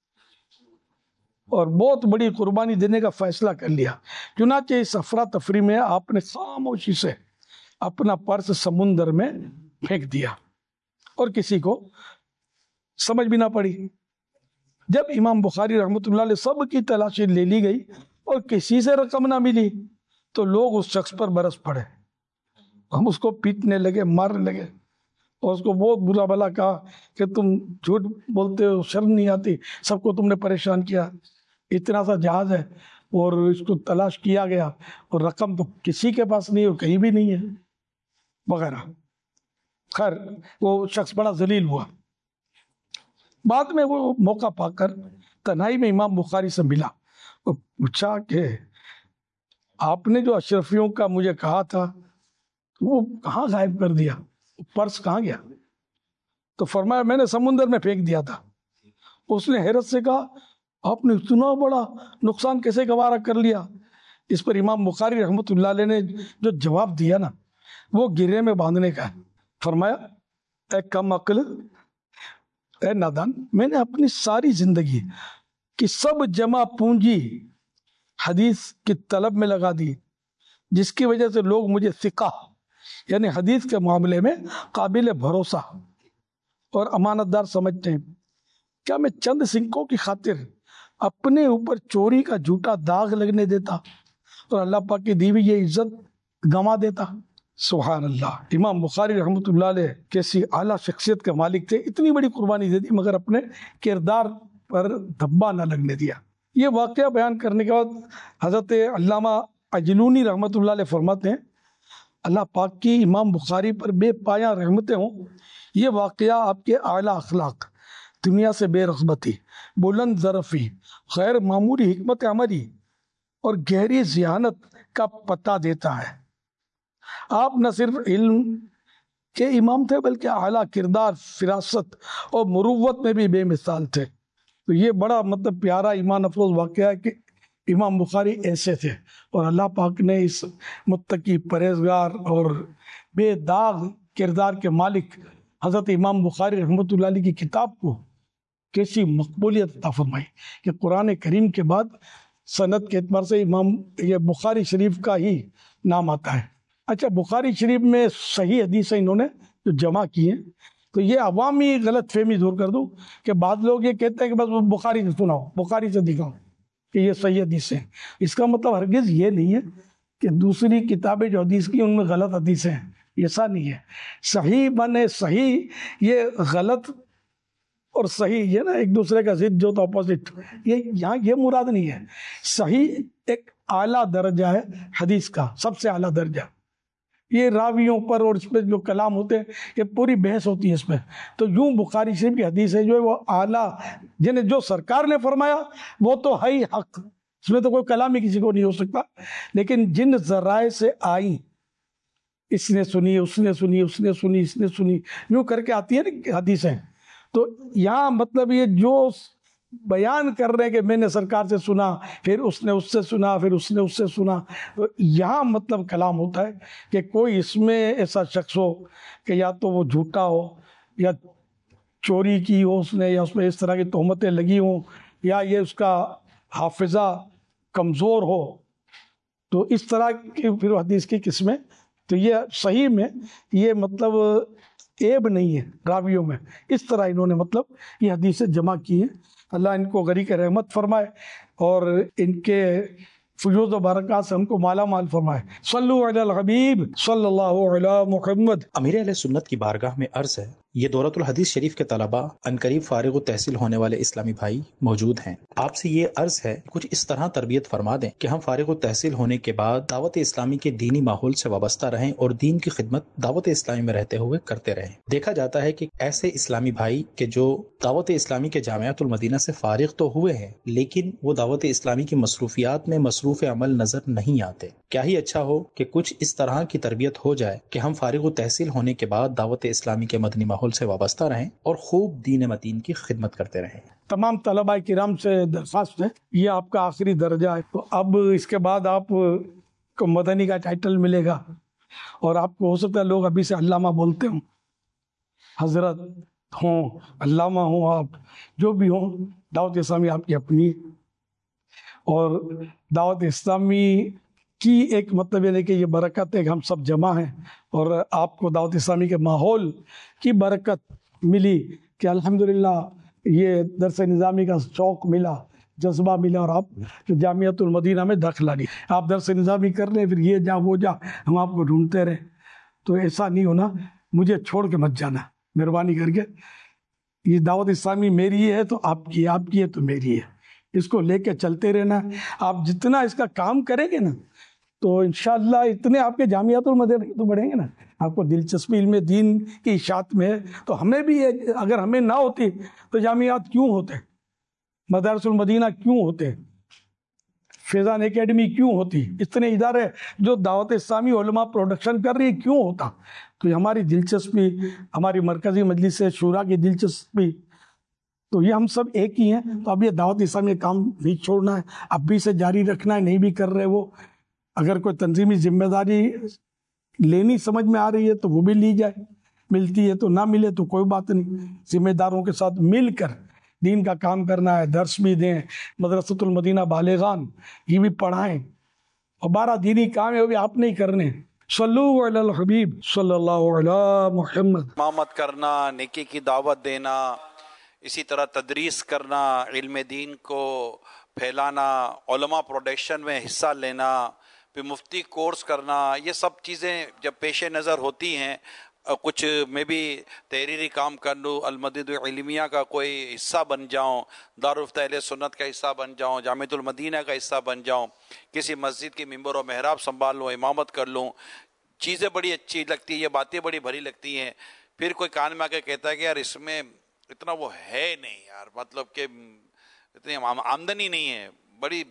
اور بہت بڑی قربانی دینے کا فیصلہ کر لیا۔ چنانچہ اس افراتفری میں آپ نے خاموشی سے اپنا پرس سمندر میں پھینک دیا اور کسی کو سمجھ بھی نہ پڑی۔ جب امام بخاری رحمۃ اللہ علیہ سب کی تلاشی لے لی گئی اور کسی سے رقم نہ ملی تو لوگ اس شخص پر برس پڑے، ہم اس کو پیٹنے لگے، مارنے لگے اور اس کو بہت برا بھلا کہا کہ تم جھوٹ بولتے ہو، شرم نہیں آتی، سب کو تم نے پریشان کیا، اتنا سا جہاز ہے اور اس کو تلاش کیا گیا اور رقم تو کسی کے پاس نہیں ہے، کہیں بھی نہیں ہے وغیرہ۔ خیر وہ شخص بڑا ذلیل ہوا۔ بعد میں وہ موقع پا کر تنہائی میں امام بخاری سے ملا اور پوچھا کہ آپ نے جو اشرفیوں کا مجھے کہا تھا وہ کہاں غائب کر دیا، پرس کہاں گیا؟ تو فرمایا میں نے سمندر میں پھینک دیا تھا۔ اس نے حیرت سے کہا آپ نے اتنا بڑا نقصان کیسے گوارا کر لیا؟ اس پر امام بخاری رحمۃ اللہ علیہ نے جو جواب دیا نا وہ گرے میں باندھنے کا ہے۔ فرمایا اے کم عقل، اے نادان، میں نے اپنی ساری زندگی کی سب جمع پونجی حدیث کی طلب میں لگا دی، جس کی وجہ سے لوگ مجھے ثقہ یعنی حدیث کے معاملے میں قابل بھروسہ اور امانت دار سمجھتے ہیں۔ کیا میں چند سنکوں کی خاطر اپنے اوپر چوری کا جھوٹا داغ لگنے دیتا اور اللہ پاک کی دی ہوئی یہ عزت گنوا دیتا؟ سبحان اللہ۔ امام بخاری رحمۃ اللہ علیہ کیسی اعلیٰ شخصیت کے مالک تھے، اتنی بڑی قربانی دے دی مگر اپنے کردار پر دھبا نہ لگنے دیا۔ یہ واقعہ بیان کرنے کے بعد حضرت علامہ اجلونی رحمۃ اللہ علیہ فرماتے ہیں اللہ پاک کی امام بخاری پر بے پایاں رحمتیں ہوں۔ یہ واقعہ آپ کے اعلیٰ اخلاق، دنیا سے بے رغبتی، بلند ظرفی، غیر معمولی حکمت عملی اور گہری ذہانت کا پتہ دیتا ہے۔ آپ نہ صرف علم کے امام تھے بلکہ اعلیٰ کردار، فراست اور مروت میں بھی بے مثال تھے۔ تو یہ بڑا مطلب پیارا ایمان افروز واقعہ ہے کہ امام بخاری ایسے تھے، اور اللہ پاک نے اس متقی، پرہیزگار اور بے داغ کردار کے مالک حضرت امام بخاری رحمۃ اللہ علیہ کی کتاب کو کیسی مقبولیت عطا فرمائی کہ قرآن کریم کے بعد سند کے اعتبار سے امام یہ بخاری شریف کا ہی نام آتا ہے۔ اچھا، بخاری شریف میں صحیح حدیثیں انہوں نے جو جمع کی ہیں، تو یہ عوامی غلط فہمی دور کر دوں کہ بعض لوگ یہ کہتے ہیں کہ بس وہ بخاری سے سناؤ، بخاری سے دکھاؤ کہ یہ صحیح حدیث ہیں۔ اس کا مطلب ہرگز یہ نہیں ہے کہ دوسری کتابیں جو حدیث کی ان میں غلط حدیثیں ہیں، ایسا نہیں ہے۔ صحیح بنے صحیح، یہ غلط اور صحیح یہ نا ایک دوسرے کا ضد جو تو اپوزٹ، یہ یہاں یہ مراد نہیں ہے۔ صحیح ایک اعلیٰ درجہ ہے حدیث کا، سب سے اعلیٰ درجہ۔ یہ راویوں پر اور اس پہ جو کلام ہوتے ہیں یہ پوری بحث ہوتی ہے اس پہ۔ تو یوں بخاری شریف کی حدیث ہے جو ہے وہ اعلیٰ، جنہیں جو سرکار نے فرمایا وہ تو ہے ہی حق، اس میں تو کوئی کلام ہی کسی کو نہیں ہو سکتا، لیکن جن ذرائع سے آئیں، اس نے سنی، اس نے سنی، اس نے سنی، اس نے سنی، یوں کر کے آتی ہے نا حدیثیں۔ تو یہاں مطلب یہ جو بیان کر رہے ہیں کہ میں نے سرکار سے سنا، پھر اس نے اس سے سنا، پھر اس نے اس سے سنا، تو یہاں مطلب کلام ہوتا ہے کہ کوئی اس میں ایسا شخص ہو کہ یا تو وہ جھوٹا ہو، یا چوری کی ہو اس نے، یا اس میں اس طرح کی تہمتیں لگی ہوں، یا یہ اس کا حافظہ کمزور ہو، تو اس طرح کی پھر حدیث کی قسمیں۔ تو یہ صحیح میں یہ مطلب عیب نہیں ہے راویوں میں، اس طرح انہوں نے مطلب یہ حدیثیں جمع کی ہیں۔ اللہ ان کو غریق رحمت فرمائے اور ان کے فیوز و برکات سے ہم کو مالا مال فرمائے۔ صلو علی الحبیب صلی اللہ علی محمد۔ امیر اہل سنت کی بارگاہ میں عرض ہے، یہ دورۃ الحدیث شریف کے طلباء عنقریب فارغ التحصیل ہونے والے اسلامی بھائی موجود ہیں۔ آپ سے یہ عرض ہے کچھ اس طرح تربیت فرما دیں کہ ہم فارغ التحصیل ہونے کے بعد دعوت اسلامی کے دینی ماحول سے وابستہ رہیں اور دین کی خدمت دعوت اسلامی میں رہتے ہوئے کرتے رہیں۔ دیکھا جاتا ہے کہ ایسے اسلامی بھائی کہ جو دعوت اسلامی کے جامعۃ المدینہ سے فارغ تو ہوئے ہیں لیکن وہ دعوت اسلامی کی مصروفیات میں مصروف عمل نظر نہیں آتے۔ کیا ہی اچھا ہو کہ کچھ اس طرح کی تربیت ہو جائے کہ ہم فارغ التحصیل ہونے کے بعد دعوت اسلامی کے مدنی ماحول سے وابستہ رہیں اور خوب دین متین کی خدمت کرتے رہیں۔ تمام طلباء کرام سے درخواست ہے، یہ آپ کا آخری درجہ ہے، تو اب اس کے بعد آپ کو مدنی کا ٹائٹل ملے گا، اور آپ کو ہو سکتا ہے لوگ ابھی سے علامہ بولتے ہوں، حضرت ہوں، علامہ ہوں، آپ جو بھی ہوں، دعوت اسلامی آپ کی اپنی، اور دعوت اسلامی کی ایک مطلب یہ ہے کہ یہ برکت ہے کہ ہم سب جمع ہیں، اور آپ کو دعوت اسلامی کے ماحول کی برکت ملی کہ الحمدللہ یہ درس نظامی کا شوق ملا، جذبہ ملا، اور آپ جو جامعۃ المدینہ میں داخلہ لی، آپ درس نظامی کر لیں، پھر یہ جا وہ جا، ہم آپ کو ڈھونڈتے رہے، تو ایسا نہیں ہونا، مجھے چھوڑ کے مت جانا مہربانی کر کے۔ یہ دعوت اسلامی میری ہے تو آپ کی، آپ کی ہے تو میری ہے، اس کو لے کے چلتے رہنا۔ آپ جتنا اس کا کام کریں گے نا تو انشاءاللہ اتنے آپ کے جامعۃ المدینہ تو بڑھیں گے نا۔ آپ کو دلچسپی علم دین کی اشاعت میں ہے تو ہمیں بھی ہے، اگر ہمیں نہ ہوتی تو جامعات کیوں ہوتے، مدارس المدینہ کیوں ہوتے، فیضان اکیڈمی کیوں ہوتی، اتنے ادارے جو دعوت اسلامی علماء پروڈکشن کر رہی ہے کیوں ہوتا۔ تو یہ ہماری دلچسپی، ہماری مرکزی مجلس شورا کی دلچسپی، تو یہ ہم سب ایک ہی ہیں۔ تو اب یہ دعوت اسلامی کا کام نہیں چھوڑنا ہے، اب بھی سے جاری رکھنا ہے، نہیں بھی کر رہے وہ، اگر کوئی تنظیمی ذمہ داری لینی سمجھ میں آ رہی ہے تو وہ بھی لی جائے، ملتی ہے تو نہ ملے تو کوئی بات نہیں، ذمہ داروں کے ساتھ مل کر دین کا کام کرنا ہے، درس بھی دیں، مدرسۃ المدینہ بالغان یہ بھی پڑھائیں، اور بارہ دینی کام ہے وہ بھی آپ نہیں کرنے۔ صلو علی الحبیب صلی اللہ علی محمد۔ امامت کرنا، نیکی کی دعوت دینا، اسی طرح تدریس کرنا، علم دین کو پھیلانا، علماء پروڈکشن میں حصہ لینا، پھر مفتی کورس کرنا، یہ سب چیزیں جب پیش نظر ہوتی ہیں، کچھ میں بھی تحریری کام کر لوں، المدد علمیہ کا کوئی حصہ بن جاؤں، دارالفتہ اہل سنت کا حصہ بن جاؤں، جامعۃ المدینہ کا حصہ بن جاؤں، کسی مسجد کی ممبر و محراب سنبھال لوں، امامت کر لوں، چیزیں بڑی اچھی لگتی ہیں، یہ باتیں بڑی بھری لگتی ہیں۔ پھر کوئی کان میں آ کے کہتا ہے کہ یار اس میں اتنا وہ ہے نہیں یار، مطلب کہ اتنی آمدنی نہیں ہے، بڑی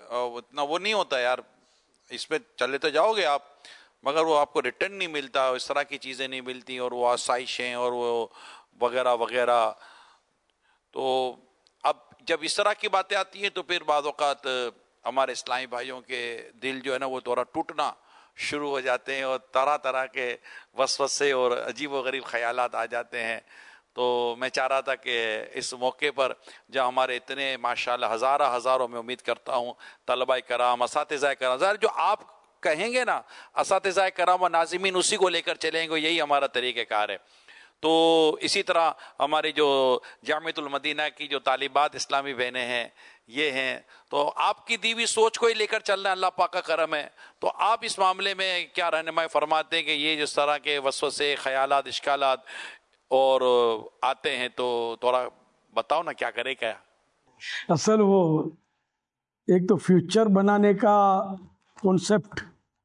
اتنا وہ نہیں ہوتا یار، اس میں چلے تو جاؤ گے آپ، مگر وہ آپ کو ریٹرن نہیں ملتا، اس طرح کی چیزیں نہیں ملتی، اور وہ آسائشیں اور وہ وغیرہ وغیرہ. تو اب جب اس طرح کی باتیں آتی ہیں تو پھر بعض اوقات ہمارے اسلامی بھائیوں کے دل جو ہے نا وہ تھوڑا ٹوٹنا شروع ہو جاتے ہیں، اور طرح طرح کے وسوسے اور عجیب و غریب خیالات آ جاتے ہیں. تو میں چاہ رہا تھا کہ اس موقع پر جہاں ہمارے اتنے ماشاءاللہ ہزارہ ہزاروں میں امید کرتا ہوں طلبہ کرام، اساتذہ کرام، ظاہر جو آپ کہیں گے نا اساتذہ کرام و ناظمین اسی کو لے کر چلیں گے، یہی ہمارا طریقہ کار ہے. تو اسی طرح ہماری جو جامعۃ المدینہ کی جو طالبات اسلامی بہنیں ہیں یہ ہیں، تو آپ کی دیوی سوچ کو ہی لے کر چلنا اللہ پاک کا کرم ہے. تو آپ اس معاملے میں کیا رہنمائی فرماتے ہیں کہ یہ جس طرح کے وسوسے، خیالات، اشکالات اور آتے ہیں تو تھوڑا بتاؤ نا کیا کرے کیا؟ اصل وہ ایک تو فیوچر بنانے کا کنسپٹ،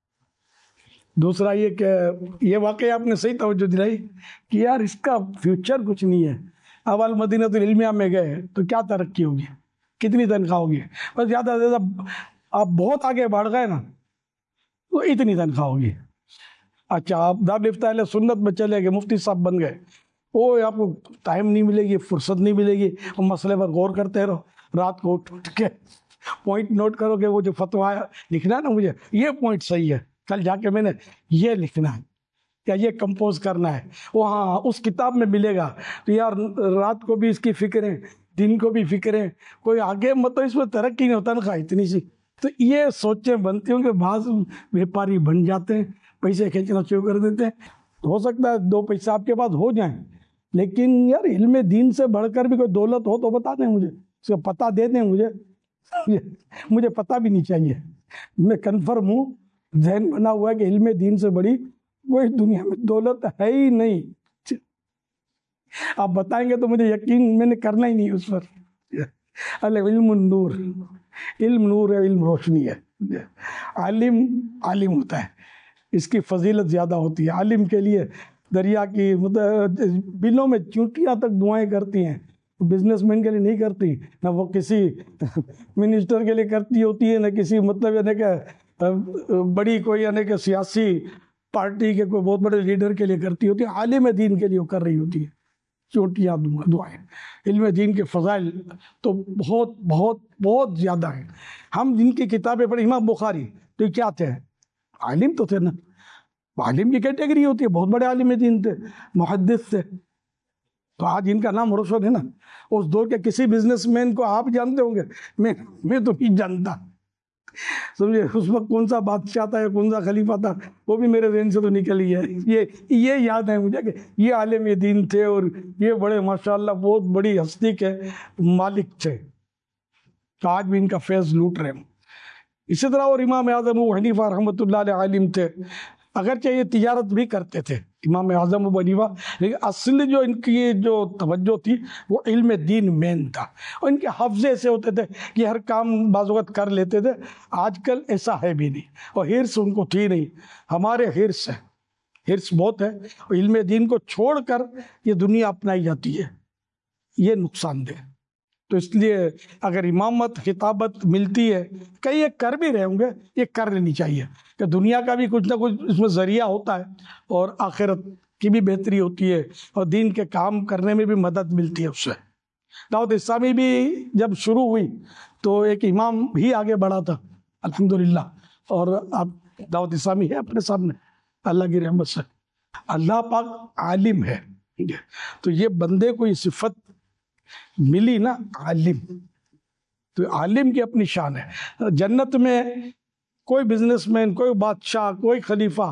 دوسرا یہ کہ یہ واقعی آپ نے صحیح توجہ دلائی کہ یار اس کا فیوچر کچھ نہیں ہے. اب المدینہ العلمیہ میں گئے تو کیا ترقی ہوگی، کتنی تنخواہ ہوگی، بس زیادہ سے زیادہ آپ بہت آگے بڑھ گئے نا تو اتنی تنخواہ ہوگی. اچھا آپ دارالفتہ اہل سنت میں چلے گئے، مفتی صاحب بن گئے، وہ آپ کو ٹائم نہیں ملے گی، فرصت نہیں ملے گی، وہ مسئلے پر غور کرتے رہو، رات کو اٹھ اٹھ کے پوائنٹ نوٹ کرو کہ وہ جو فتویٰ لکھنا ہے نا مجھے یہ پوائنٹ صحیح ہے، کل جا کے میں نے یہ لکھنا ہے یا یہ کمپوز کرنا ہے، وہ ہاں اس کتاب میں ملے گا. تو یار رات کو بھی اس کی فکریں، دن کو بھی فکریں، کوئی آگے مطلب اس میں ترقی نہیں ہوتا نا اتنی سی. تو یہ سوچیں بنتی ہوں کہ بعض بیپاری بن جاتے ہیں، پیسے کھینچنا شروع کر دیتے ہیں. ہو سکتا ہے دو پیسے آپ کے پاس ہو جائیں، لیکن یار علم دین سے بڑھ کر بھی کوئی دولت ہو تو بتا دیں مجھے، اس کا پتہ دے دیں مجھے، مجھے پتہ بھی نہیں چاہیے. میں کنفرم ہوں، ذہن بنا ہوا ہے کہ علم دین سے بڑی کوئی دنیا میں دولت ہے ہی نہیں. آپ بتائیں گے تو مجھے یقین میں نے کرنا ہی نہیں اس پر. العلم النور، علم نور ہے، علم روشنی ہے. عالم عالم ہوتا ہے، اس کی فضیلت زیادہ ہوتی ہے. عالم کے لیے دریا کی بلوں میں چونٹیاں تک دعائیں کرتی ہیں، بزنس مین کے لیے نہیں کرتی، نہ وہ کسی منسٹر کے لیے کرتی ہوتی ہے، نہ کسی مطلب یعنی کہ بڑی کوئی یعنی کہ سیاسی پارٹی کے کوئی بہت بڑے لیڈر کے لیے کرتی ہوتی ہے. عالم دین کے لیے وہ کر رہی ہوتی ہے چونٹیاں دعائیں. علم دین کے فضائل تو بہت بہت بہت زیادہ ہیں. ہم جن کی کتابیں پڑھی، امام بخاری تو کیا تھے؟ عالم تو تھے نا. عالم کی کیٹیگری ہوتی ہے، بہت بڑے عالم دین تھے، محدث تھے. تو آج ان کا نام روشن ہے نا. اس دور کے کسی بزنس مین کو آپ جانتے ہوں گے، میں میں تو نہیں جانتا. سمجھے اس وقت کون سا بادشاہ تھا یا کون سا خلیفہ تھا وہ بھی میرے ذہن سے تو نکل ہی ہے. یہ یہ یاد ہے مجھے کہ یہ عالم دین تھے اور یہ بڑے ماشاءاللہ بہت بڑی ہستی کے مالک تھے. تو آج بھی ان کا فیض لوٹ رہے ہیں. اسی طرح اور امام اعظم ابو حنیفہ رحمۃ اللہ علیہ عالم تھے، اگرچہ یہ تجارت بھی کرتے تھے امام اعظم ابو حنیفہ، لیکن اصل جو ان کی جو توجہ تھی وہ علم دین مین تھا. اور ان کے حفظے ایسے ہوتے تھے کہ ہر کام بعض وقت کر لیتے تھے. آج کل ایسا ہے بھی نہیں، اور ہرس ان کو تھی نہیں. ہمارے ہرس ہے، ہرس بہت ہے، اور علم دین کو چھوڑ کر یہ دنیا اپنائی جاتی ہے، یہ نقصان دہ. تو اس لیے اگر امامت خطابت ملتی ہے، کئی یہ کر بھی رہے ہوں گے، یہ کر لینی چاہیے کہ دنیا کا بھی کچھ نہ کچھ اس میں ذریعہ ہوتا ہے، اور آخرت کی بھی بہتری ہوتی ہے، اور دین کے کام کرنے میں بھی مدد ملتی ہے اس سے. دعوت اسلامی بھی جب شروع ہوئی تو ایک امام ہی آگے بڑھا تھا الحمدللہ، اور اب دعوت اسلامی ہے اپنے سامنے اللہ کی رحمت سے. اللہ پاک عالم ہے، تو یہ بندے کو یہ صفت ملی نا عالم، تو عالم کی اپنی شان ہے. جنت میں کوئی بزنس مین، کوئی بادشاہ، کوئی خلیفہ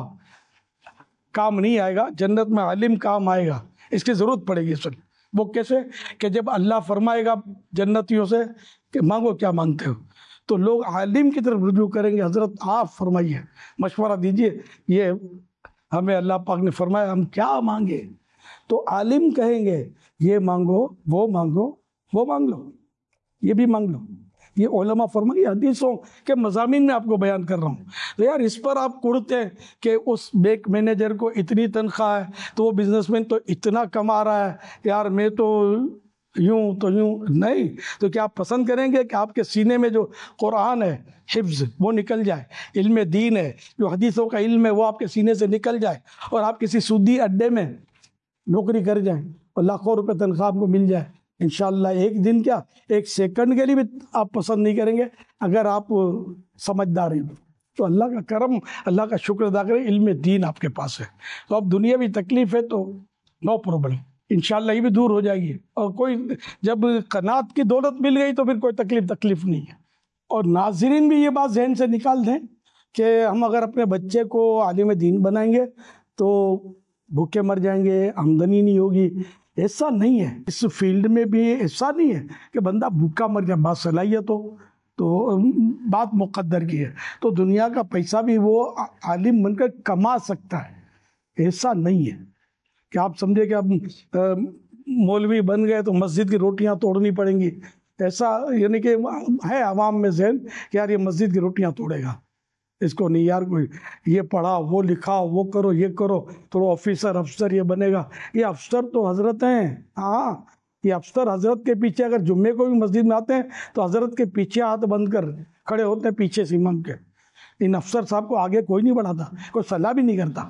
کام نہیں آئے گا، جنت میں عالم کام آئے گا. اس کی ضرورت پڑے گی. سن وہ کیسے کہ جب اللہ فرمائے گا جنتیوں سے کہ مانگو کیا مانگتے ہو، تو لوگ عالم کی طرف رجوع کریں گے، حضرت آپ فرمائیے، مشورہ دیجئے، یہ ہمیں اللہ پاک نے فرمایا ہم کیا مانگے. تو عالم کہیں گے یہ مانگو، وہ مانگو، وہ مانگ لو، یہ بھی مانگ لو. یہ علماء فرمائے حدیثوں کے مضامین میں آپ کو بیان کر رہا ہوں. تو یار اس پر آپ کڑتے ہیں کہ اس بینک مینیجر کو اتنی تنخواہ ہے تو وہ بزنس مین تو اتنا کما رہا ہے، یار میں تو یوں تو یوں نہیں. تو کیا آپ پسند کریں گے کہ آپ کے سینے میں جو قرآن ہے حفظ وہ نکل جائے, علم دین ہے جو حدیثوں کا علم ہے وہ آپ کے سینے سے نکل جائے, اور آپ کسی سودی اڈے میں نوکری کر جائیں اور لاکھوں روپے تنخواہ آپ کو مل جائے؟ انشاءاللہ ایک دن کیا ایک سیکنڈ کے لیے بھی آپ پسند نہیں کریں گے اگر آپ سمجھدار ہیں. تو اللہ کا کرم, اللہ کا شکر ادا کریں, علم دین آپ کے پاس ہے. تو اب دنیاوی تکلیف ہے تو نو پرابلم, انشاءاللہ یہ بھی دور ہو جائے گی. اور کوئی جب قناعت کی دولت مل گئی تو پھر کوئی تکلیف تکلیف نہیں ہے. اور ناظرین بھی یہ بات ذہن سے نکال دیں کہ ہم اگر اپنے بچے کو عالم دین بنائیں گے تو بھوکے مر جائیں گے, آمدنی نہیں ہوگی. ایسا نہیں ہے, اس فیلڈ میں بھی ایسا نہیں ہے کہ بندہ بھوکا مر جائے. بات صلاحیت ہو تو بات مقدر کی ہے تو دنیا کا پیسہ بھی وہ عالم بن کر کما سکتا ہے. ایسا نہیں ہے کہ آپ سمجھے کہ اب مولوی بن گئے تو مسجد کی روٹیاں توڑنی پڑیں گی. ایسا یعنی کہ ہے عوام میں ذہن کہ یار یہ مسجد کی روٹیاں توڑے گا, اس کو نہیں یار کوئی یہ پڑھا وہ لکھا وہ کرو یہ کرو تو آفیسر افسر یہ بنے گا. یہ افسر تو حضرت ہیں. ہاں یہ افسر حضرت کے پیچھے اگر جمعے کو بھی مسجد میں آتے ہیں تو حضرت کے پیچھے ہاتھ بند کر کھڑے ہوتے ہیں پیچھے سے امام کے. ان افسر صاحب کو آگے کوئی نہیں بڑھاتا, کوئی صلاح بھی نہیں کرتا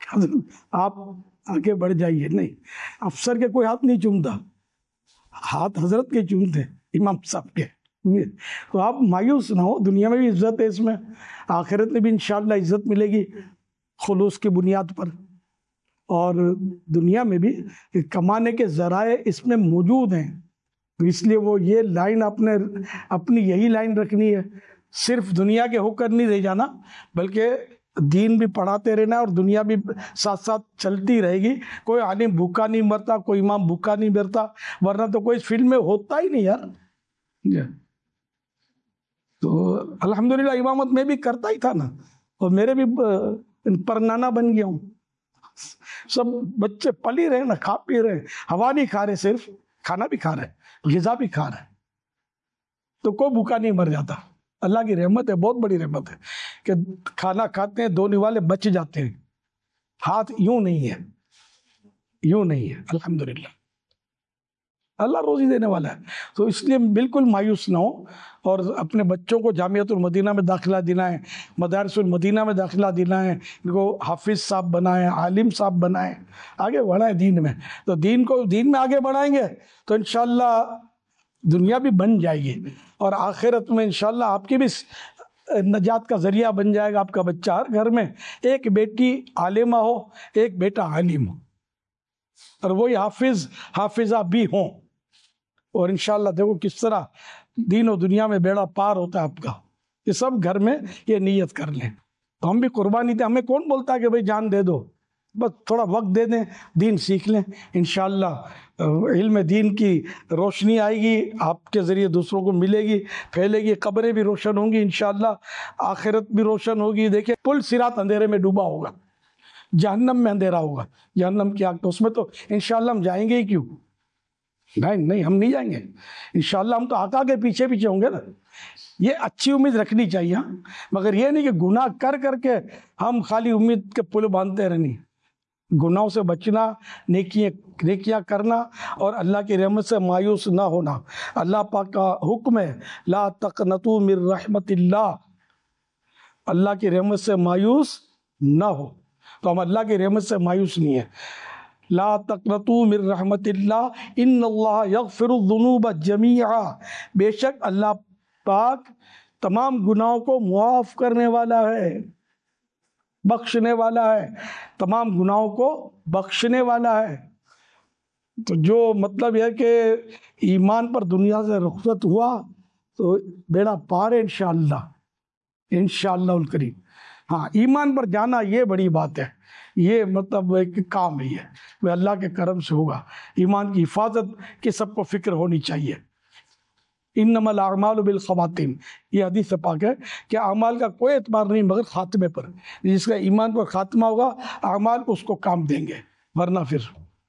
آپ آگے بڑھ جائیے. نہیں, افسر کے کوئی ہاتھ نہیں چومتا, ہاتھ حضرت کے چومتے امام صاحب کے. تو آپ مایوس نہ ہو, دنیا میں بھی عزت ہے اس میں, آخرت میں بھی انشاءاللہ عزت ملے گی خلوص کی بنیاد پر. اور دنیا میں بھی کمانے کے ذرائع اس میں موجود ہیں. تو اس لیے وہ یہ لائن آپ نے اپنی یہی لائن رکھنی ہے, صرف دنیا کے ہو کر نہیں رہ جانا بلکہ دین بھی پڑھاتے رہنا اور دنیا بھی ساتھ ساتھ چلتی رہے گی. کوئی عالم بھوکا نہیں مرتا, کوئی امام بھوکا نہیں مرتا, ورنہ تو کوئی فلم میں ہوتا ہی نہیں یار. تو الحمدللہ امامت میں بھی کرتا ہی تھا نا, اور میرے بھی پرنانا بن گیا ہوں. سب بچے پل ہی رہے نا, کھا پی رہے, ہوا نہیں کھا رہے, صرف کھانا بھی کھا رہے, غذا بھی کھا رہے, تو کوئی بھوکا نہیں مر جاتا. اللہ کی رحمت ہے, بہت بڑی رحمت ہے کہ کھانا کھاتے ہیں دھونے والے بچ جاتے ہیں. ہاتھ یوں نہیں ہے, یوں نہیں ہے, الحمدللہ اللہ روزی دینے والا ہے. تو اس لیے بالکل مایوس نہ ہو اور اپنے بچوں کو جامعۃ المدینہ میں داخلہ دلائیں, مدارس المدینہ میں داخلہ دلائیں, ان کو حافظ صاحب بنائیں, عالم صاحب بنائیں, آگے بڑھائیں دین میں. تو دین کو دین میں آگے بڑھائیں گے تو انشاءاللہ دنیا بھی بن جائے گی اور آخرت میں انشاءاللہ آپ کی بھی نجات کا ذریعہ بن جائے گا. آپ کا بچہ, ہر گھر میں ایک بیٹی عالمہ ہو, ایک بیٹا عالم ہو, اور وہی حافظ حافظہ بھی ہوں, اور انشاءاللہ دیکھو کس طرح دین و دنیا میں بیڑا پار ہوتا ہے آپ کا. یہ سب گھر میں یہ نیت کر لیں. تو ہم بھی قربانی دیں, ہمیں کون بولتا ہے کہ بھئی جان دے دو, بس تھوڑا وقت دے دیں, دین سیکھ لیں. انشاءاللہ علم دین کی روشنی آئے گی, آپ کے ذریعے دوسروں کو ملے گی, پھیلے گی, قبریں بھی روشن ہوں گی انشاءاللہ, آخرت بھی روشن ہوگی. دیکھیں پل صراط اندھیرے میں ڈوبا ہوگا, جہنم میں اندھیرا ہوگا, جہنم کی آگ, تو اس میں تو انشاءاللہ ہم جائیں گے ہی کیوں؟ نہیں نہیں ہم نہیں جائیں گے انشاءاللہ, ہم تو آقا کے پیچھے پیچھے ہوں گے نا. یہ اچھی امید رکھنی چاہیے, مگر یہ نہیں کہ گناہ کر کر کے ہم خالی امید کے پل باندھتے رہنی. گناہوں سے بچنا, نیکیاں نیکیاں کرنا, اور اللہ کی رحمت سے مایوس نہ ہونا. اللہ پاک کا حکم ہے لا تقنطوا من رحمت اللہ, اللہ کی رحمت سے مایوس نہ ہو. تو ہم اللہ کی رحمت سے مایوس نہیں ہیں. لا تقنطوا من رحمت اللہ ان اللہ یغفر الذنوب جمیعا, بے شک اللہ پاک تمام گناہوں کو معاف کرنے والا ہے, بخشنے والا ہے, تمام گناہوں کو بخشنے والا ہے. تو جو مطلب یہ کہ ایمان پر دنیا سے رخصت ہوا تو بیڑا پار ہے انشاءاللہ, انشاءاللہ الکریم. ہاں ایمان پر جانا یہ بڑی بات ہے, یہ مطلب ایک کام ہی ہے, وہ اللہ کے کرم سے ہوگا. ایمان کی حفاظت کی سب کو فکر ہونی چاہیے. انما الاعمال بالخواتیم, یہ حدیث پاک ہے کہ اعمال کا کوئی اعتبار نہیں مگر خاتمے پر. جس کا ایمان پر خاتمہ ہوگا اعمال اس کو کام دیں گے, ورنہ پھر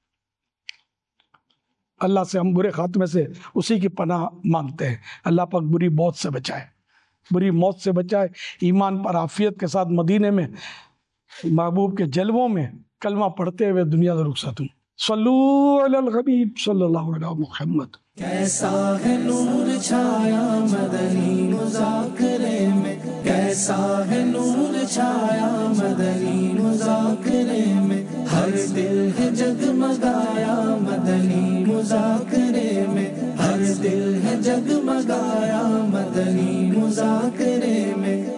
اللہ سے ہم برے خاتمے سے اسی کی پناہ مانگتے ہیں. اللہ پاک بری موت سے بچائے, بری موت سے بچائے, ایمان پر عافیت کے ساتھ مدینے میں محبوب کے جلووں میں کلمہ پڑھتے ہوئے دنیا سے رخصت ہوں. صلو علی الحبیب صلی اللہ علیہ محمد. کیسا ہے نور چھایا مدنی مذاکرے میں، کیسا ہے نور چھایا مدنی مذاکرے میں، ہر دل ہے جگمگایا مدنی مذاکرے میں، ہر دل ہے جگمگایا مدنی مذاکرے میں.